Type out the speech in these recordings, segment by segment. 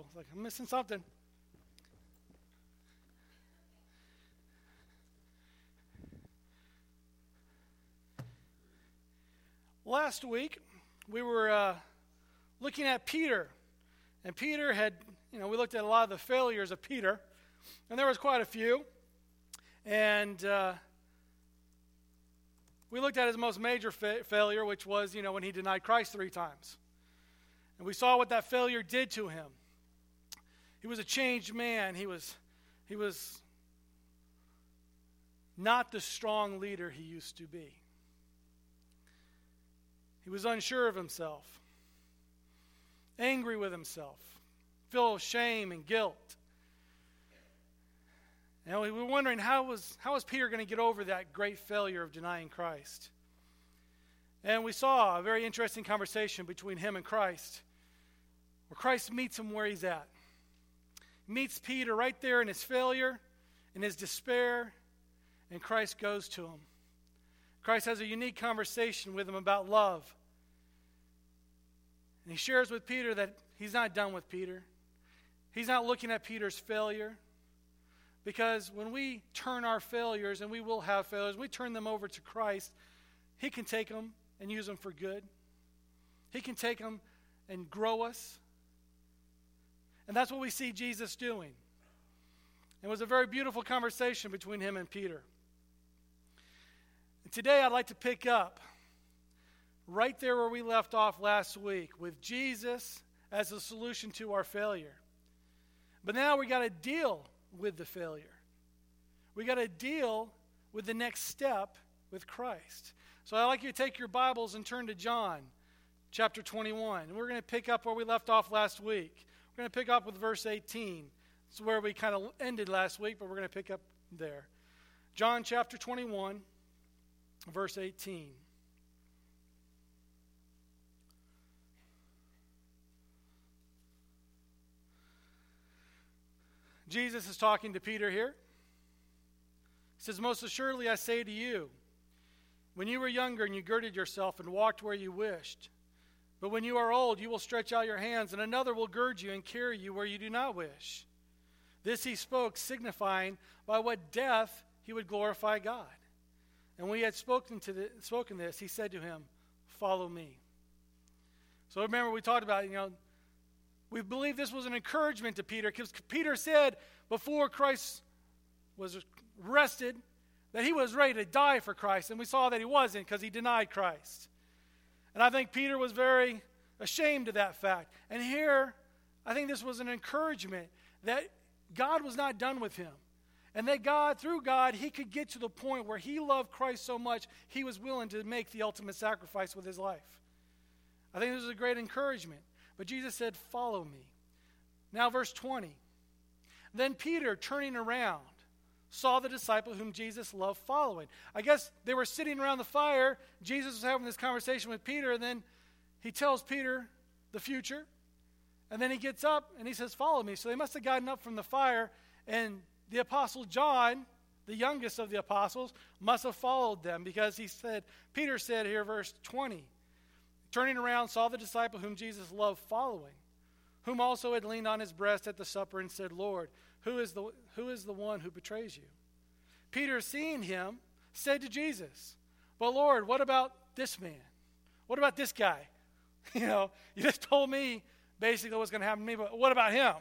It's like, I'm missing something. Last week, we were looking at Peter. And Peter had, we looked at a lot of the failures of Peter. And there was quite a few. And we looked at his most major failure, which was, when he denied Christ 3 times. And we saw what that failure did to him. He was a changed man. He was not the strong leader he used to be. He was unsure of himself, angry with himself, full of shame and guilt. And we were wondering, how was Peter going to get over that great failure of denying Christ? And we saw a very interesting conversation between him and Christ, where Christ meets him where he's at. He meets Peter right there in his failure, in his despair, and Christ goes to him. Christ has a unique conversation with him about love. And he shares with Peter that he's not done with Peter. He's not looking at Peter's failure. Because when we turn our failures, and we will have failures, we turn them over to Christ, he can take them and use them for good. He can take them and grow us. And that's what we see Jesus doing. It was a very beautiful conversation between him and Peter. And today I'd like to pick up right there where we left off last week, with Jesus as a solution to our failure. But now we got to deal with the failure. We got to deal with the next step with Christ. So I'd like you to take your Bibles and turn to John chapter 21. And we're going to pick up where we left off last week. We're going to pick up with verse 18. It's where we kind of ended last week, but we're going to pick up there. John chapter 21, verse 18. Jesus is talking to Peter here. He says, "Most assuredly I say to you, when you were younger and you girded yourself and walked where you wished, but when you are old you will stretch out your hands, and another will gird you and carry you where you do not wish." This he spoke, signifying by what death he would glorify God. And when he had spoken this, he said to him, "Follow me." So remember, we talked about, we believe this was an encouragement to Peter, because Peter said before Christ was arrested that he was ready to die for Christ, and we saw that he wasn't, because he denied Christ. And I think Peter was very ashamed of that fact. And here, I think this was an encouragement that God was not done with him, and that through God, he could get to the point where he loved Christ so much, he was willing to make the ultimate sacrifice with his life. I think this is a great encouragement. But Jesus said, "Follow me." Now verse 20. Then Peter, turning around, saw the disciple whom Jesus loved following. I guess they were sitting around the fire. Jesus was having this conversation with Peter, and then he tells Peter the future. And then he gets up and he says, "Follow me." So they must have gotten up from the fire, and the apostle John, the youngest of the apostles, must have followed them, because Peter said here, verse 20, turning around, saw the disciple whom Jesus loved following, whom also had leaned on his breast at the supper, and said, "Lord, who is the one who betrays you?" Peter, seeing him, said to Jesus, "But Lord, what about this man? What about this guy? You just told me basically what's going to happen to me, but what about him?"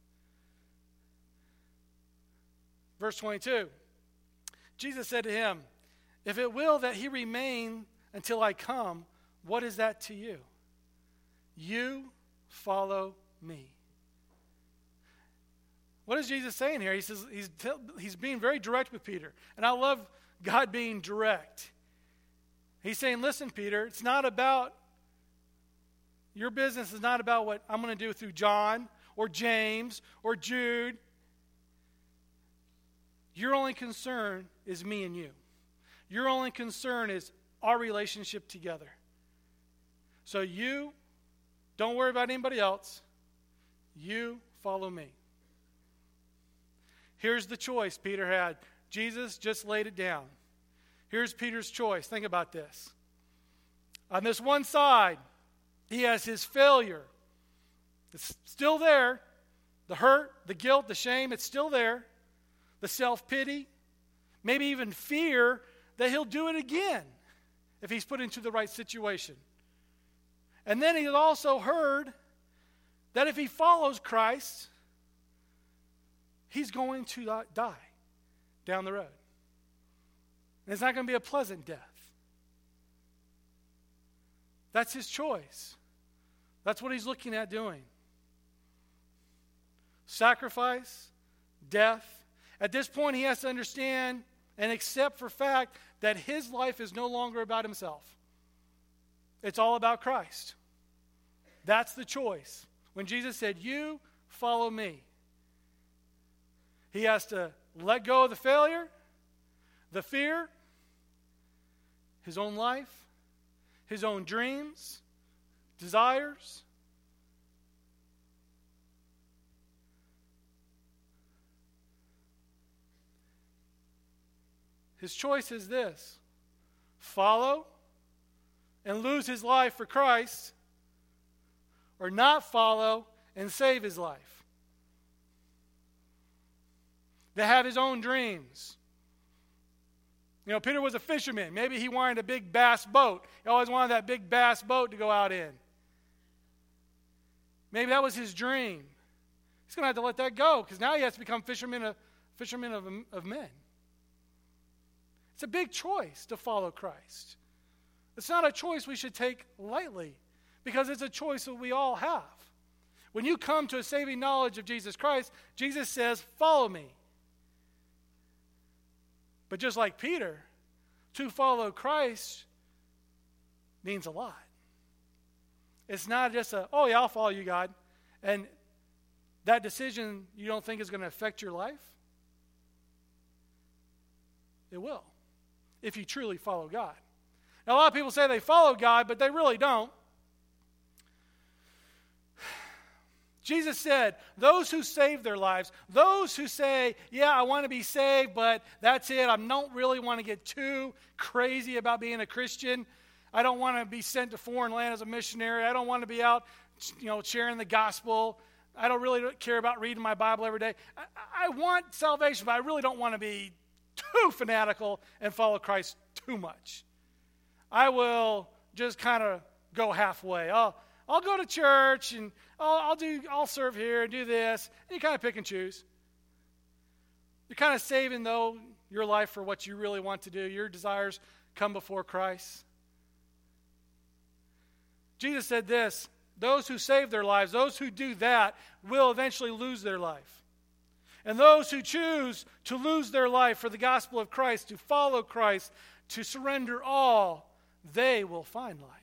Verse 22, Jesus said to him, "If it will that he remain until I come, what is that to you? You follow me." What is Jesus saying here? He says he's being very direct with Peter. And I love God being direct. He's saying, "Listen, Peter, it's not about, your business is not about what I'm going to do through John or James or Jude. Your only concern is me and you. Your only concern is our relationship together. So you don't worry about anybody else. You follow me." Here's the choice Peter had. Jesus just laid it down. Here's Peter's choice. Think about this. On this one side, he has his failure. It's still there. the hurt, the guilt, the shame, it's still there. The self-pity, maybe even fear that he'll do it again if he's put into the right situation. And then he also heard that if he follows Christ, he's going to die down the road. And it's not going to be a pleasant death. That's his choice. That's what he's looking at doing. Sacrifice, death. At this point, he has to understand and accept for fact that his life is no longer about himself. It's all about Christ. That's the choice. When Jesus said, "You follow me," he has to let go of the failure, the fear, his own life, his own dreams, desires. His choice is this: follow and lose his life for Christ, or not follow and save his life. To have his own dreams. You know, Peter was a fisherman. Maybe he wanted a big bass boat. He always wanted that big bass boat to go out in. Maybe that was his dream. He's going to have to let that go, because now he has to become fisherman of men. It's a big choice to follow Christ. It's not a choice we should take lightly, because it's a choice that we all have. When you come to a saving knowledge of Jesus Christ, Jesus says, "Follow me." But just like Peter, to follow Christ means a lot. It's not just "oh yeah, I'll follow you, God," and that decision you don't think is going to affect your life. It will, if you truly follow God. Now, a lot of people say they follow God, but they really don't. Jesus said, those who save their lives, those who say, "Yeah, I want to be saved, but that's it. I don't really want to get too crazy about being a Christian. I don't want to be sent to foreign land as a missionary. I don't want to be out, sharing the gospel. I don't really care about reading my Bible every day. I want salvation, but I really don't want to be too fanatical and follow Christ too much. I will just kind of go halfway. I'll go to church and I'll serve here and do this." And you kind of pick and choose. You're kind of saving, though, your life for what you really want to do. Your desires come before Christ. Jesus said this: those who save their lives, those who do that, will eventually lose their life. And those who choose to lose their life for the gospel of Christ, to follow Christ, to surrender all, they will find life.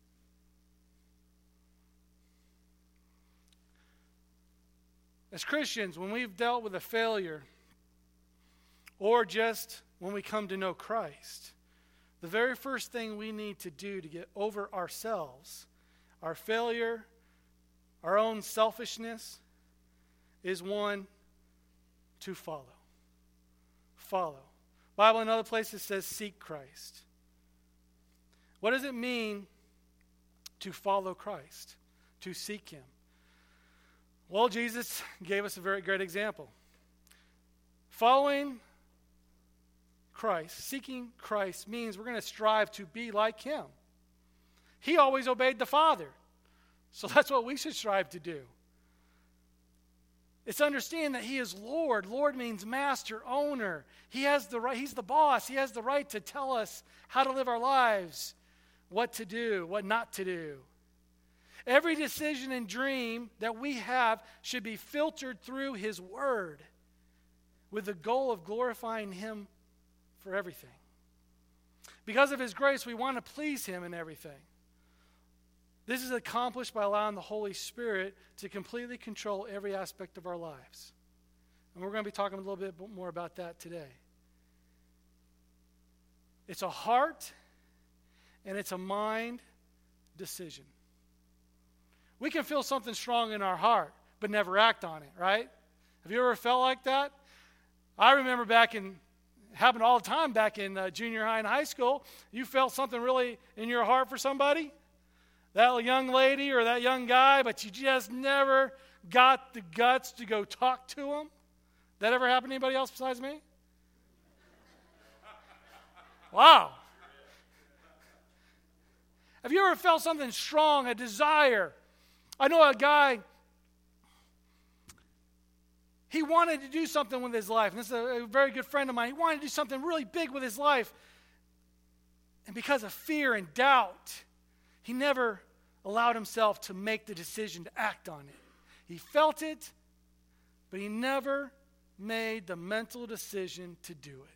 As Christians, when we've dealt with a failure, or just when we come to know Christ, the very first thing we need to do to get over ourselves, our failure, our own selfishness, is one, to follow. Follow. Bible in other places says seek Christ. What does it mean to follow Christ, to seek Him? Well, Jesus gave us a very great example. Following Christ, seeking Christ, means we're going to strive to be like Him. He always obeyed the Father, so that's what we should strive to do. It's understand that He is Lord. Lord means master, owner. He has the right. He's the boss. He has the right to tell us how to live our lives, what to do, what not to do. Every decision and dream that we have should be filtered through His Word with the goal of glorifying Him for everything. Because of His grace, we want to please Him in everything. This is accomplished by allowing the Holy Spirit to completely control every aspect of our lives. And we're going to be talking a little bit more about that today. It's a heart and it's a mind decision. We can feel something strong in our heart, but never act on it, right? Have you ever felt like that? I remember happened all the time back in junior high and high school. You felt something really in your heart for somebody, that young lady or that young guy, but you just never got the guts to go talk to him? That ever happened to anybody else besides me? Wow. Have you ever felt something strong, a desire? I know a guy, he wanted to do something with his life. And this is a very good friend of mine. He wanted to do something really big with his life. And because of fear and doubt, he never allowed himself to make the decision to act on it. He felt it, but he never made the mental decision to do it.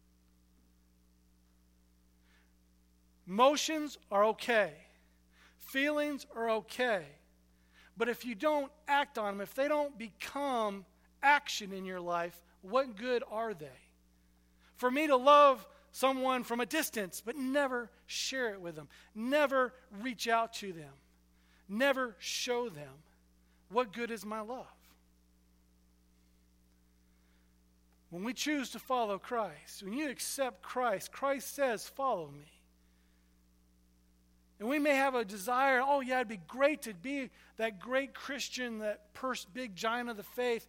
Emotions are okay. Feelings are okay. But if you don't act on them, if they don't become action in your life, what good are they? For me to love someone from a distance, but never share it with them, never reach out to them, never show them, what good is my love? When we choose to follow Christ, when you accept Christ, Christ says, follow me. And we may have a desire, oh yeah, it'd be great to be that great Christian, that big giant of the faith.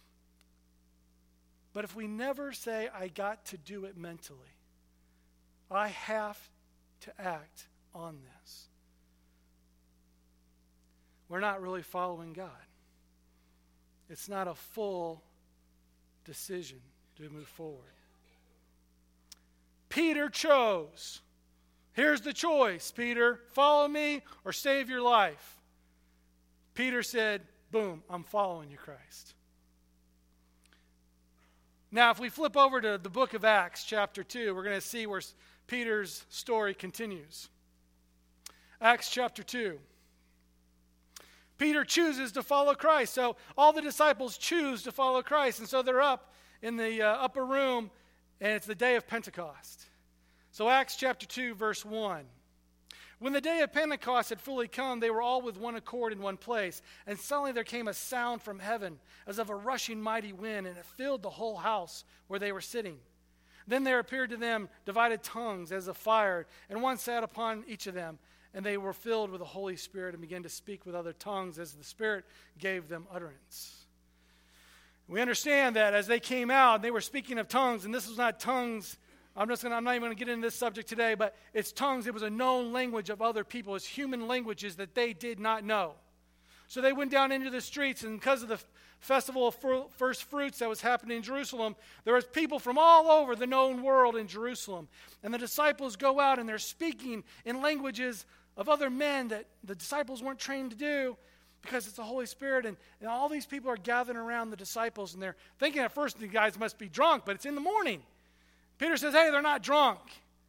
But if we never say, I got to do it mentally, I have to act on this, we're not really following God. It's not a full decision to move forward. Peter chose. Here's the choice, Peter. Follow me or save your life. Peter said, boom, I'm following you, Christ. Now, if we flip over to the book of Acts, chapter 2, we're going to see where Peter's story continues. Acts chapter 2. Peter chooses to follow Christ. So all the disciples choose to follow Christ. And so they're up in the upper room, and it's the day of Pentecost. So Acts chapter 2, verse 1. When the day of Pentecost had fully come, they were all with one accord in one place. And suddenly there came a sound from heaven as of a rushing mighty wind, and it filled the whole house where they were sitting. Then there appeared to them divided tongues as of fire, and one sat upon each of them. And they were filled with the Holy Spirit and began to speak with other tongues as the Spirit gave them utterance. We understand that as they came out, they were speaking of tongues, and this was not tongues. I'm not even going to get into this subject today, but it's tongues. It was a known language of other people. It's human languages that they did not know. So they went down into the streets, and because of the festival of first fruits that was happening in Jerusalem, there was people from all over the known world in Jerusalem. And the disciples go out, and they're speaking in languages of other men that the disciples weren't trained to do because it's the Holy Spirit. And all these people are gathering around the disciples, and they're thinking at first the guys must be drunk, but it's in the morning. Peter says, hey, they're not drunk.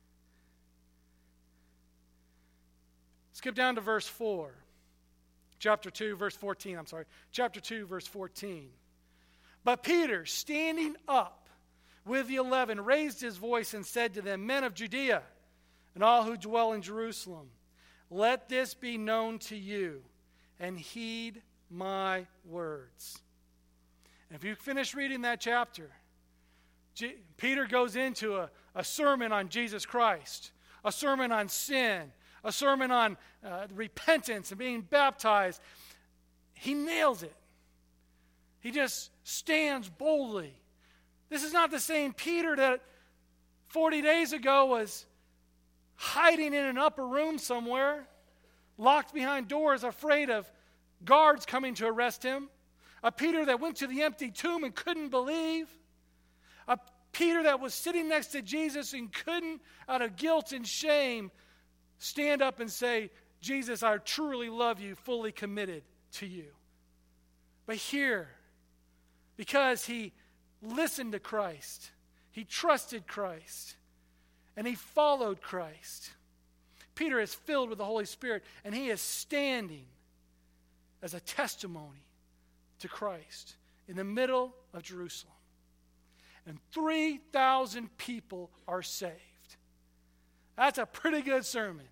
Skip down to verse 4. Chapter 2, verse 14, Chapter 2, verse 14. But Peter, standing up with the 11, raised his voice and said to them, men of Judea, and all who dwell in Jerusalem, let this be known to you, and heed my words. And if you finish reading that chapter, Peter goes into a sermon on Jesus Christ, a sermon on sin, a sermon on repentance and being baptized. He nails it. He just stands boldly. This is not the same Peter that 40 days ago was hiding in an upper room somewhere, locked behind doors, afraid of guards coming to arrest him. A Peter that went to the empty tomb and couldn't believe. A Peter that was sitting next to Jesus and couldn't, out of guilt and shame, stand up and say, Jesus, I truly love you, fully committed to you. But here, because he listened to Christ, he trusted Christ, and he followed Christ, Peter is filled with the Holy Spirit, and he is standing as a testimony to Christ in the middle of Jerusalem. And 3,000 people are saved. That's a pretty good sermon.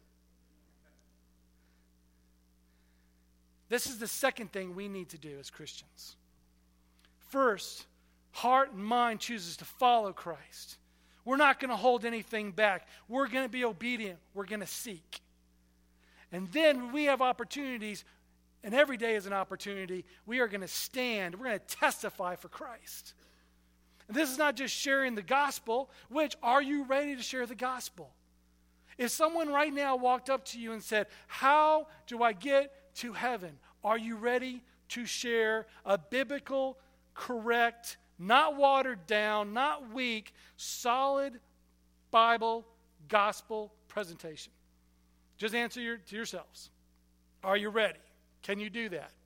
This is the second thing we need to do as Christians. First, heart and mind chooses to follow Christ. We're not going to hold anything back. We're going to be obedient. We're going to seek. And then when we have opportunities, And every day is an opportunity. We are going to stand. We're going to testify for Christ. And this is not just sharing the gospel, which, are you ready to share the gospel? If someone right now walked up to you and said, how do I get to heaven? Are you ready to share a biblical, correct, not watered down, not weak, solid Bible, gospel presentation? Just answer to yourselves. Are you ready? Can you do that?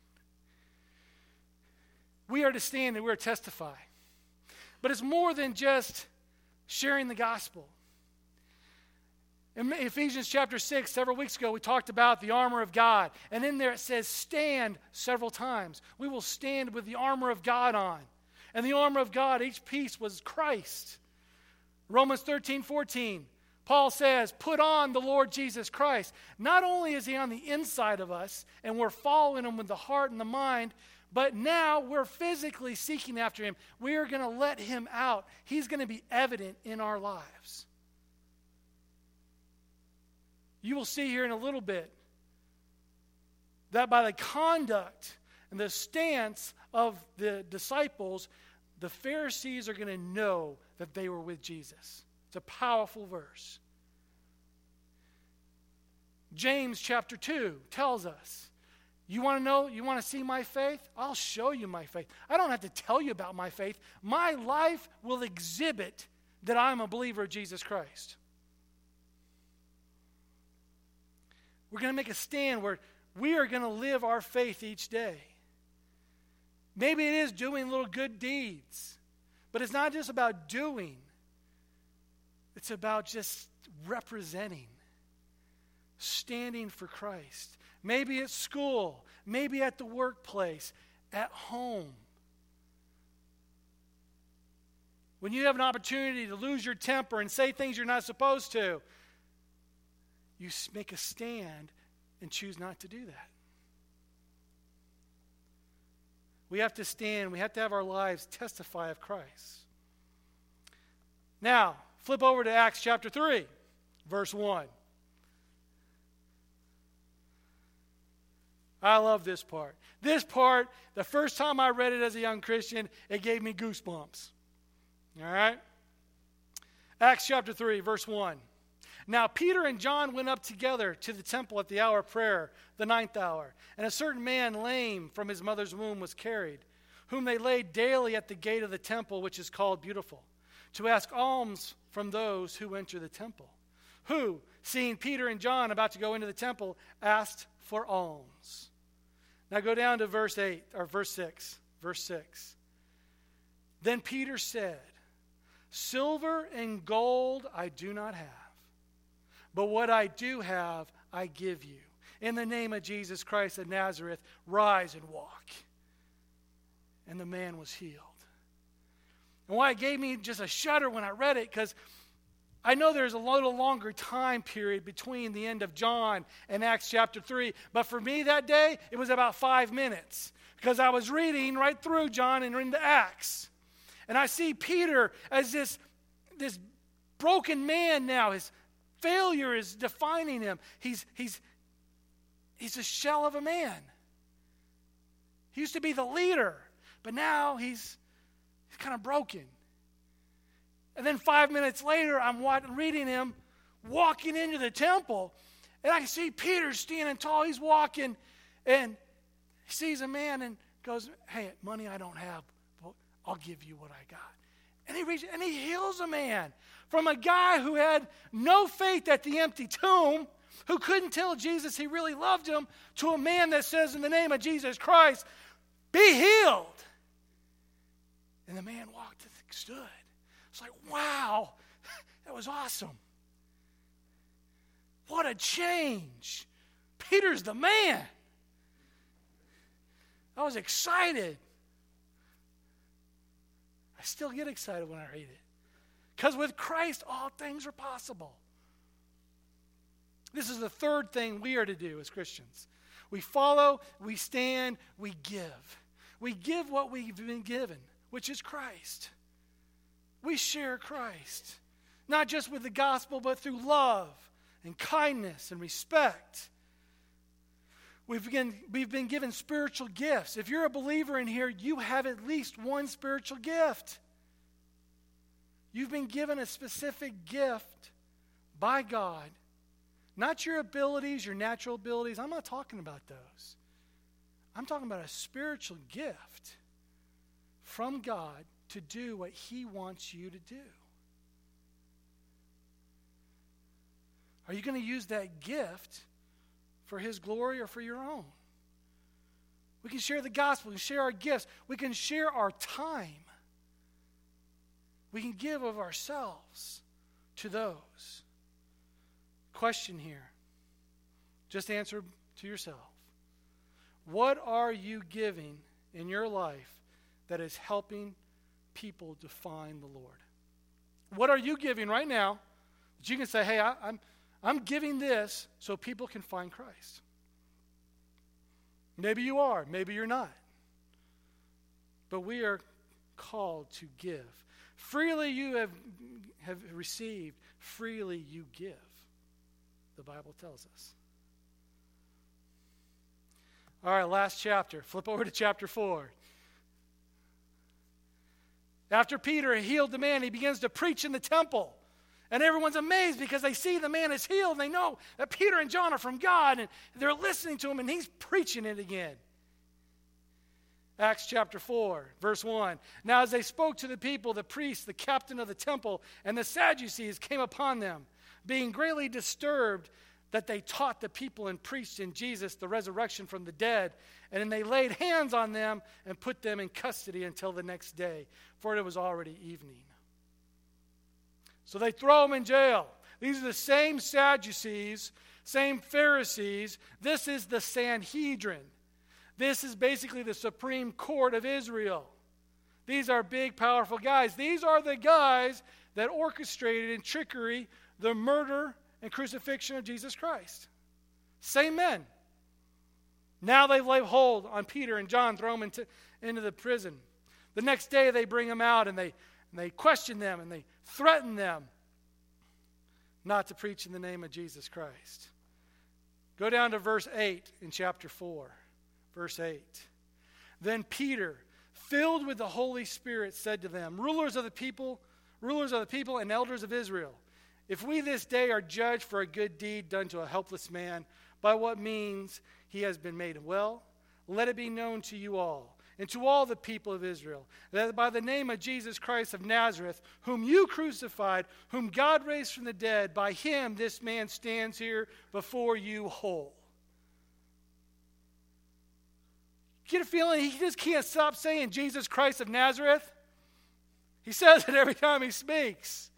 We are to stand and we are to testify. But it's more than just sharing the gospel. In Ephesians chapter 6, several weeks ago, we talked about the armor of God. And in there it says stand several times. We will stand with the armor of God on. And the armor of God, each piece was Christ. Romans 13:14, Paul says, put on the Lord Jesus Christ. Not only is he on the inside of us, and we're following him with the heart and the mind, but now we're physically seeking after him. We are going to let him out. He's going to be evident in our lives. You will see here in a little bit that by the conduct and the stance of the disciples, the Pharisees are going to know that they were with Jesus. It's a powerful verse. James chapter 2 tells us, you want to know, you want to see my faith? I'll show you my faith. I don't have to tell you about my faith. My life will exhibit that I'm a believer of Jesus Christ. We're going to make a stand where we are going to live our faith each day. Maybe it is doing little good deeds, but it's not just about doing. It's about just representing, standing for Christ. Maybe at school, maybe at the workplace, at home. When you have an opportunity to lose your temper and say things you're not supposed to, you make a stand and choose not to do that. We have to stand. We have to have our lives testify of Christ. Now, flip over to Acts chapter 3, verse 1. I love this part. This part, the first time I read it as a young Christian, it gave me goosebumps. All right? Acts chapter 3, verse 1. Now Peter and John went up together to the temple at the hour of prayer, the 9th hour. And a certain man lame from his mother's womb was carried, whom they laid daily at the gate of the temple, which is called Beautiful, to ask alms from those who enter the temple. Who, seeing Peter and John about to go into the temple, asked for alms. Now go down to verse 6. Verse 6. Then Peter said, silver and gold I do not have, but what I do have, I give you. In the name of Jesus Christ of Nazareth, rise and walk. And the man was healed. And why it gave me just a shudder when I read it, because I know there's a little longer time period between the end of John and Acts chapter 3. But for me that day, it was about 5 minutes, because I was reading right through John and into Acts. And I see Peter as this broken man now. His failure is defining him. He's a shell of a man. He used to be the leader, but now he's kind of broken. And then 5 minutes later, I'm reading him walking into the temple, and I can see Peter standing tall. He's walking, and he sees a man and goes, hey, money I don't have, but I'll give you what I got. And he reaches, and he heals a man from a guy who had no faith at the empty tomb, who couldn't tell Jesus he really loved him, to a man that says, in the name of Jesus Christ, be healed. And the man walked and stood. It's like, wow, that was awesome. What a change. Peter's the man. I was excited. I still get excited when I read it. Because with Christ, all things are possible. This is the third thing we are to do as Christians. We follow, we stand, we give. We give what we've been given, which is Christ. We share Christ, not just with the gospel, but through love and kindness and respect. We've been given spiritual gifts. If you're a believer in here, you have at least one spiritual gift. You've been given a specific gift by God. Not your abilities, your natural abilities. I'm not talking about those. I'm talking about a spiritual gift from God to do what He wants you to do. Are you going to use that gift for His glory or for your own? We can share the gospel. We can share our gifts. We can share our time. We can give of ourselves to those. Question here. Just answer to yourself. What are you giving in your life that is helping people to find the Lord? What are you giving right now that you can say, hey, I'm giving this so people can find Christ? Maybe you are, maybe you're not. But we are called to give. Freely you have received, freely you give, the Bible tells us. All right, last chapter. Flip over to chapter 4. After Peter healed the man, he begins to preach in the temple. And everyone's amazed because they see the man is healed. And they know that Peter and John are from God. And they're listening to him, and he's preaching it again. Acts chapter 4, verse 1. Now as they spoke to the people, the priests, the captain of the temple, and the Sadducees came upon them, being greatly disturbed that they taught the people and preached in Jesus the resurrection from the dead. And then they laid hands on them and put them in custody until the next day, for it was already evening. So they throw them in jail. These are the same Sadducees, same Pharisees. This is the Sanhedrin. This is basically the Supreme Court of Israel. These are big, powerful guys. These are the guys that orchestrated in trickery the murder and crucifixion of Jesus Christ. Same men. Now they lay hold on Peter and John, throw them into the prison. The next day they bring them out and they question them and they threaten them not to preach in the name of Jesus Christ. Go down to verse 8 in chapter 4. Verse 8. Then Peter, filled with the Holy Spirit, said to them, rulers of the people and elders of Israel, if we this day are judged for a good deed done to a helpless man, by what means he has been made well, let it be known to you all, and to all the people of Israel, that by the name of Jesus Christ of Nazareth, whom you crucified, whom God raised from the dead, by him this man stands here before you whole. Get a feeling he just can't stop saying Jesus Christ of Nazareth? He says it every time he speaks.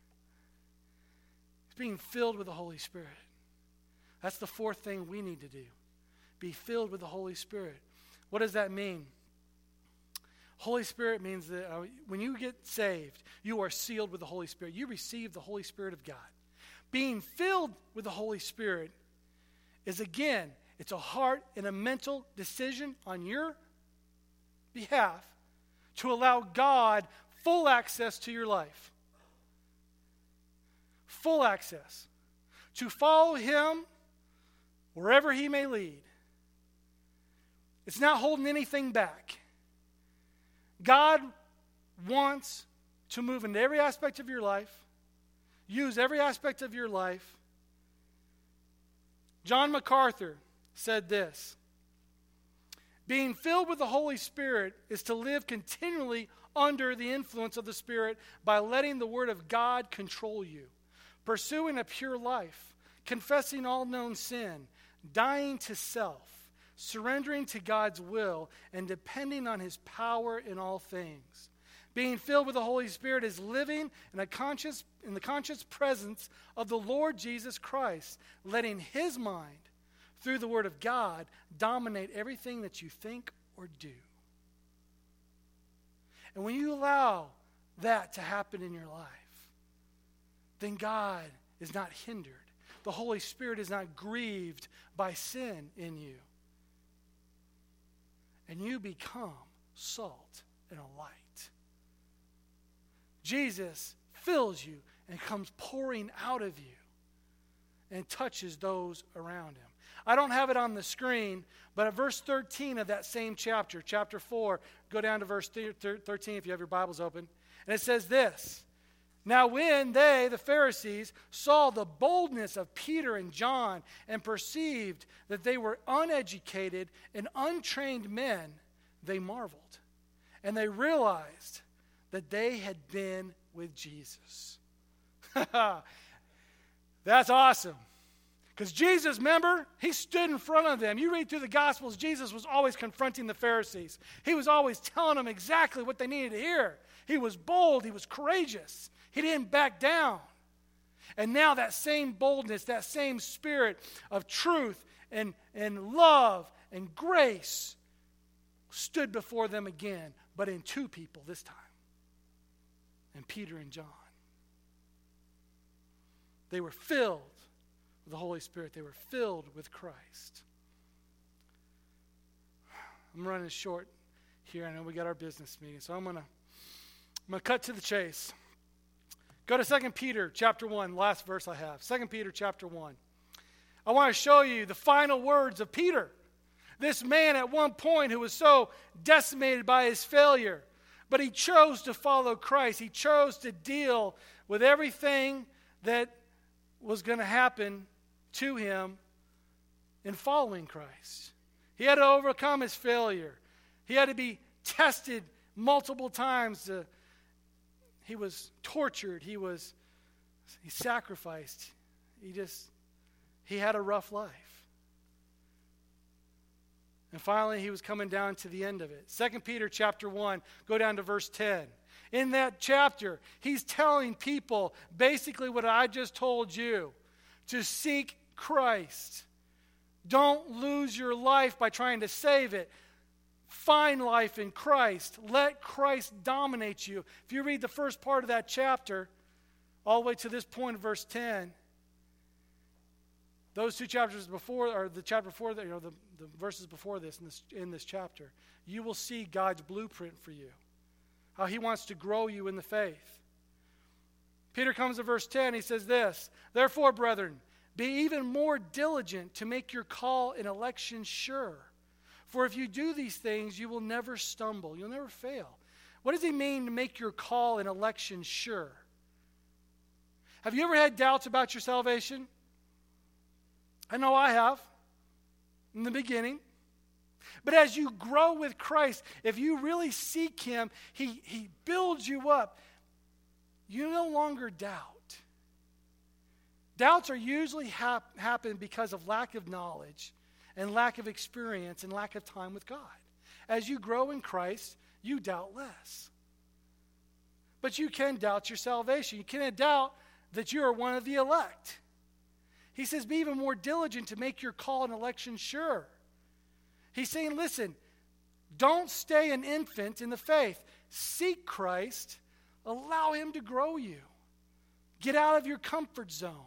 He's being filled with the Holy Spirit. That's the fourth thing we need to do. Be filled with the Holy Spirit. What does that mean? Holy Spirit means that when you get saved, you are sealed with the Holy Spirit. You receive the Holy Spirit of God. Being filled with the Holy Spirit is, again, it's a heart and a mental decision on your behalf to allow God full access to your life. Full access. To follow Him wherever He may lead. It's not holding anything back. God wants to move into every aspect of your life, use every aspect of your life. John MacArthur said this: being filled with the Holy Spirit is to live continually under the influence of the Spirit by letting the Word of God control you, pursuing a pure life, confessing all known sin, dying to self, surrendering to God's will, and depending on His power in all things. Being filled with the Holy Spirit is living in the conscious presence of the Lord Jesus Christ, letting His mind, through the Word of God, dominate everything that you think or do. And when you allow that to happen in your life, then God is not hindered. The Holy Spirit is not grieved by sin in you. And you become salt and a light. Jesus fills you and comes pouring out of you and touches those around Him. I don't have it on the screen, but at verse 13 of that same chapter, chapter 4, go down to verse 13 if you have your Bibles open. And it says this, "Now when they, the Pharisees, saw the boldness of Peter and John and perceived that they were uneducated and untrained men, they marveled. And they realized that they had been with Jesus." That's awesome. Because Jesus, remember, he stood in front of them. You read through the Gospels, Jesus was always confronting the Pharisees. He was always telling them exactly what they needed to hear. He was bold. He was courageous. He didn't back down. And now that same boldness, that same spirit of truth and love and grace stood before them again, but in two people this time. And Peter and John. They were filled with the Holy Spirit. They were filled with Christ. I'm running short here. I know we got our business meeting, so I'm gonna cut to the chase. Go to 2 Peter chapter 1, last verse I have. 2 Peter chapter 1. I want to show you the final words of Peter. This man at one point who was so decimated by his failure, but he chose to follow Christ. He chose to deal with everything that was going to happen to him in following Christ. He had to overcome his failure. He had to be tested multiple times. He was tortured. He sacrificed. He had a rough life. And finally, he was coming down to the end of it. 2 Peter chapter 1, go down to verse 10. In that chapter, he's telling people basically what I just told you, to seek Christ. Don't lose your life by trying to save it. Find life in Christ. Let Christ dominate you. If you read the first part of that chapter, all the way to this point of verse 10, those two chapters before, or the chapter before, the verses before this in this chapter, you will see God's blueprint for you. How he wants to grow you in the faith. Peter comes to verse 10, he says this, "Therefore, brethren, be even more diligent to make your call and election sure. For if you do these things, you will never stumble." You'll never fail. What does he mean to make your call and election sure? Have you ever had doubts about your salvation? I know I have in the beginning. But as you grow with Christ, if you really seek him, he builds you up. You no longer doubt. Doubts are usually happen because of lack of knowledge and lack of experience and lack of time with God. As you grow in Christ, you doubt less. But you can doubt your salvation. You can doubt that you are one of the elect. He says, be even more diligent to make your call and election sure. He's saying, listen, don't stay an infant in the faith. Seek Christ. Allow him to grow you. Get out of your comfort zone.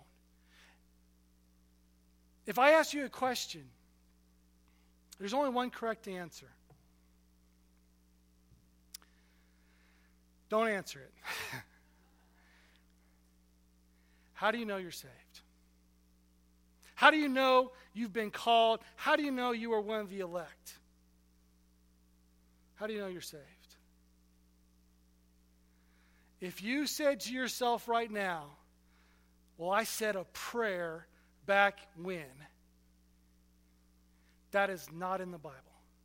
If I ask you a question, there's only one correct answer. Don't answer it. How do you know you're saved? How do you know you've been called? How do you know you are one of the elect? How do you know you're saved? If you said to yourself right now, well, I said a prayer back when, that is not in the Bible.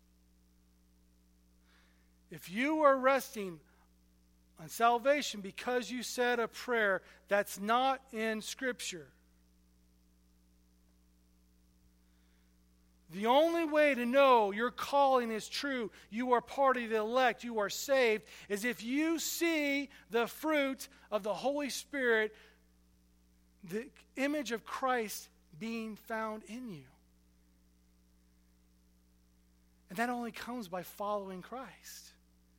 If you are resting on salvation because you said a prayer, that's not in Scripture. The only way to know your calling is true, you are part of the elect, you are saved, is if you see the fruit of the Holy Spirit, the image of Christ being found in you. And that only comes by following Christ.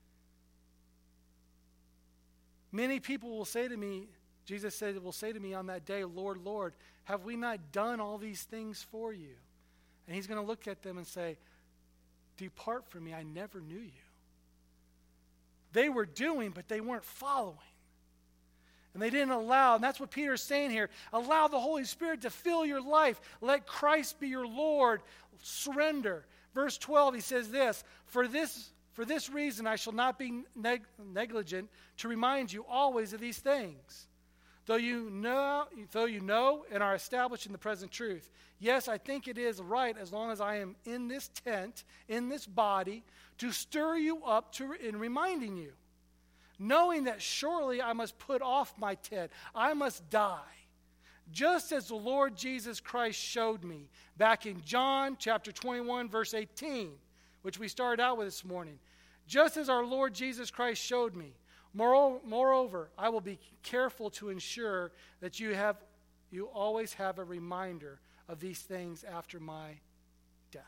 Many people will say to me, Jesus said, will say to me on that day, Lord, Lord, have we not done all these things for you? And he's going to look at them and say, depart from me, I never knew you. They were doing, but they weren't following. And they didn't allow, and that's what Peter's saying here, allow the Holy Spirit to fill your life. Let Christ be your Lord. Surrender. Verse 12, he says this, For this reason I shall not be negligent to remind you always of these things. Though you know and are established in the present truth. Yes, I think it is right, as long as I am in this tent, in this body, to stir you up in reminding you, knowing that surely I must put off my tent. I must die, just as the Lord Jesus Christ showed me back in John chapter 21, verse 18, which we started out with this morning. Just as our Lord Jesus Christ showed me. Moreover, I will be careful to ensure that you always have a reminder of these things after my death.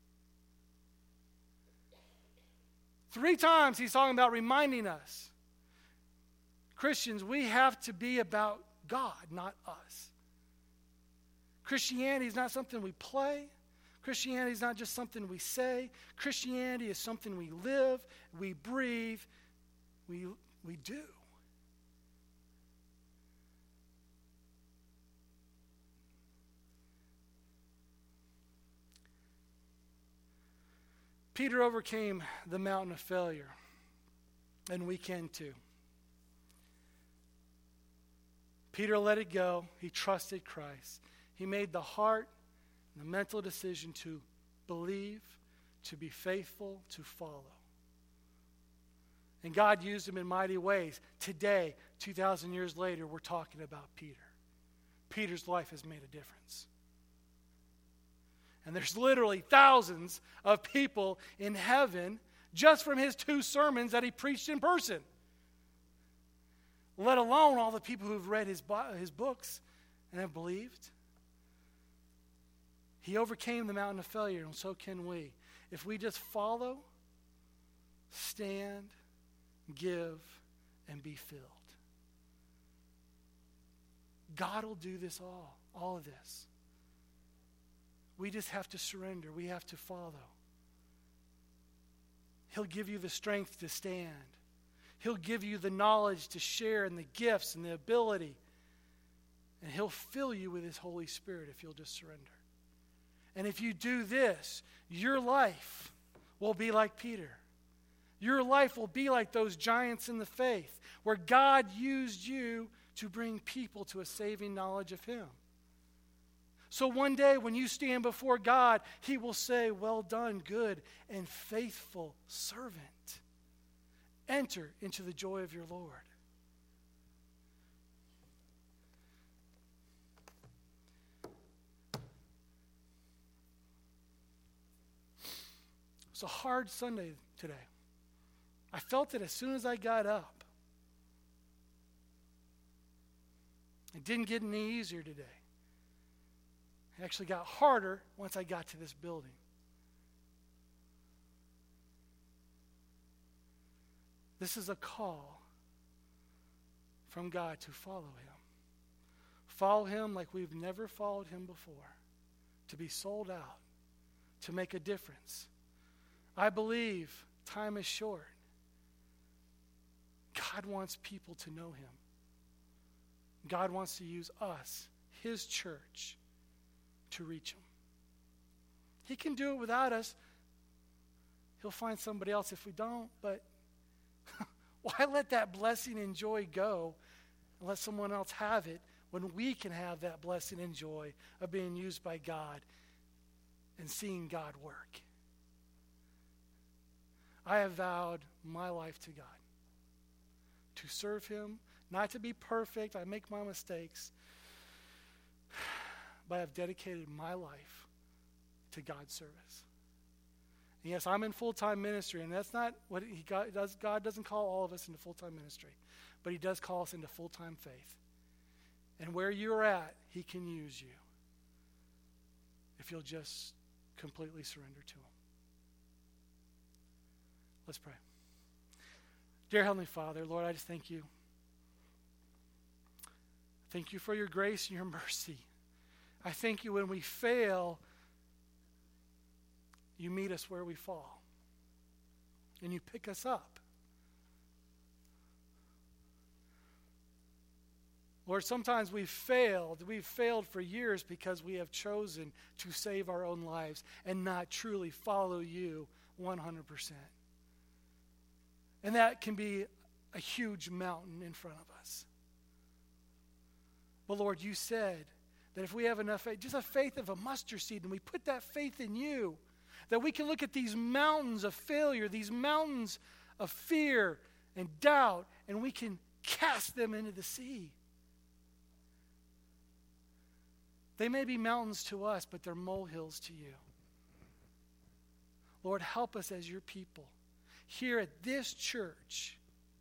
3 times he's talking about reminding us. Christians, we have to be about God, not us. Christianity is not something we play. Christianity is not just something we say. Christianity is something we live, we breathe, we do. Peter overcame the mountain of failure, and we can too. Peter let it go. He trusted Christ. He made the heart and the mental decision to believe, to be faithful, to follow. And God used him in mighty ways. Today, 2,000 years later, we're talking about Peter. Peter's life has made a difference. And there's literally thousands of people in heaven just from his 2 sermons that he preached in person. Let alone all the people who've read his books and have believed. He overcame the mountain of failure, and so can we. If we just follow, stand, give, and be filled. God will do this all of this. We just have to surrender. We have to follow. He'll give you the strength to stand. He'll give you the knowledge to share and the gifts and the ability. And he'll fill you with his Holy Spirit if you'll just surrender. And if you do this, your life will be like Peter. Your life will be like those giants in the faith, where God used you to bring people to a saving knowledge of him. So one day when you stand before God, he will say, "Well done, good and faithful servant. Enter into the joy of your Lord." It's a hard Sunday today. I felt it as soon as I got up. It didn't get any easier today. It actually got harder once I got to this building. This is a call from God to follow him. Follow him like we've never followed him before. To be sold out. To make a difference. I believe time is short. God wants people to know him. God wants to use us, his church, to reach them. He can do it without us. He'll find somebody else if we don't, but why let that blessing and joy go and let someone else have it when we can have that blessing and joy of being used by God and seeing God work? I have vowed my life to God, to serve him, not to be perfect. I make my mistakes. But I've dedicated my life to God's service. And yes, I'm in full-time ministry, and that's not what God does. God doesn't call all of us into full-time ministry, but he does call us into full-time faith. And where you're at, he can use you if you'll just completely surrender to him. Let's pray. Dear Heavenly Father, Lord, I just thank you. Thank you for your grace and your mercy. I thank you when we fail, you meet us where we fall. And you pick us up. Lord, sometimes we've failed. We've failed for years because we have chosen to save our own lives and not truly follow you 100%. And that can be a huge mountain in front of us. But Lord, you said that if we have enough faith, just a faith of a mustard seed, and we put that faith in you, that we can look at these mountains of failure, these mountains of fear and doubt, and we can cast them into the sea. They may be mountains to us, but they're molehills to you. Lord, help us as your people here at this church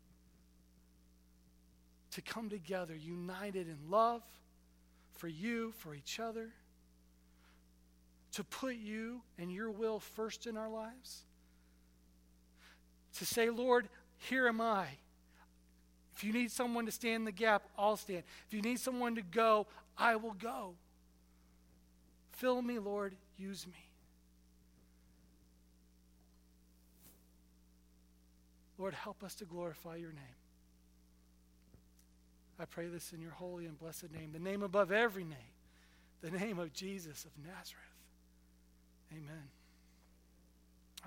to come together united in love for you, for each other, to put you and your will first in our lives, to say, Lord, here am I. If you need someone to stand in the gap, I'll stand. If you need someone to go, I will go. Fill me, Lord, use me. Lord, help us to glorify your name. I pray this in your holy and blessed name, the name above every name, the name of Jesus of Nazareth. Amen.